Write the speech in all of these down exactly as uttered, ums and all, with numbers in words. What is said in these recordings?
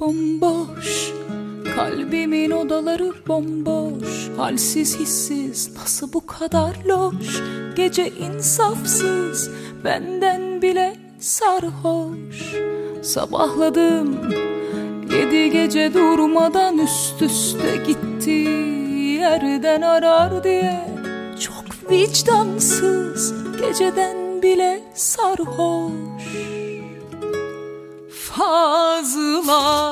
bomboş, kalbimin odaları bomboş. Halsiz hissiz nasıl bu kadar loş, gece insafsız benden bile sarhoş. Sabahladım yedi gece durmadan, üst üste gitti yerden arar diye. Çok vicdansız geceden bile sarhoş. Fazla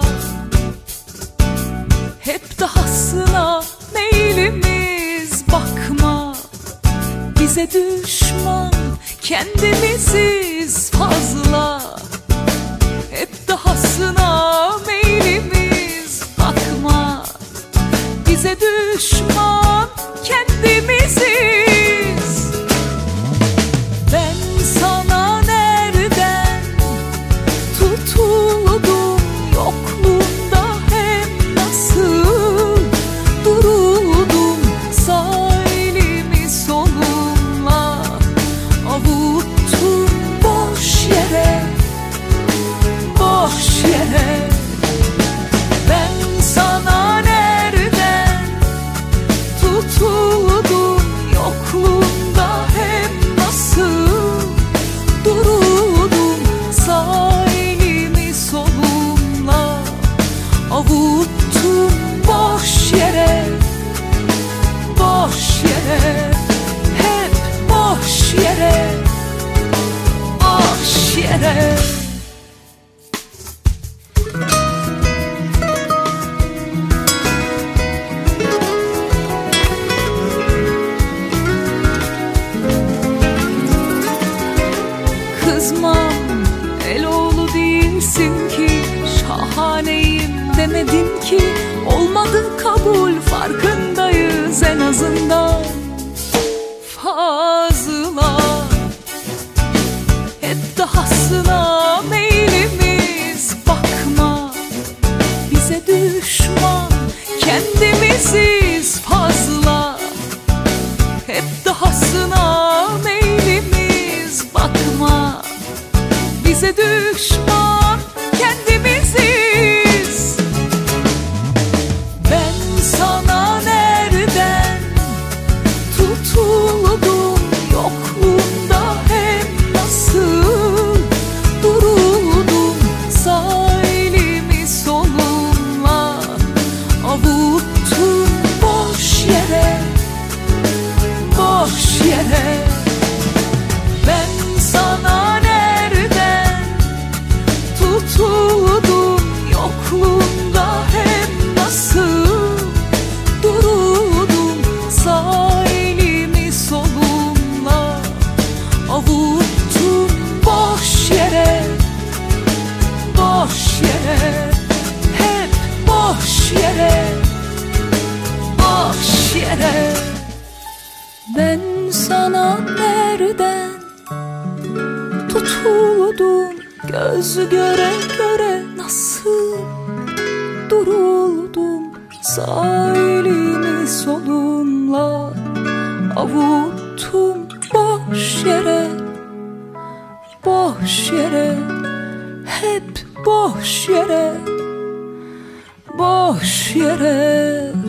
hep dahasına meylimiz, bakma bize düşman kendimiziz. Fazla hep dahasına meylimiz, bakma bize düşman kendimiziz. Ben sana nereden tutuldum, yokluğunda hem nasıl duruldum. Sağ elimi solumla avuttum boş yere, boş yere. Ben sana nereden tutuldum, yokluğunda hem nasıl duruldum. Sağ elimi solumla avuttum boş yere, boş yere. Hep boş yere, boş yere. Kızmam, Eloğlu değilsin ki, şahaneyim demedin ki. Olmadı kabul, farkındayız en azından. Fazla hep dahasına meylimiz, bakma bize düşman kendimiziz. Fazla hep dahasına meylimiz, bakma bize düşman kendimiziz. Ben sana nereden tutuldum, yokluğunda hem nasıl duruldum. Sağ elimi solumla avuttum boş yere, boş yere. Ben sana nereden tutuldum, yokluğunda hem nasıl duruldum. Sağ elimi solumla avuttum boş yere, boş yere. Hep boş yere, boş yere. Ben sana nereden tutuldum, göz göre göre nasıl duruldum. Sağ elimi solumla avuttum boş yere, boş yere. Hep boş yere, boş yere.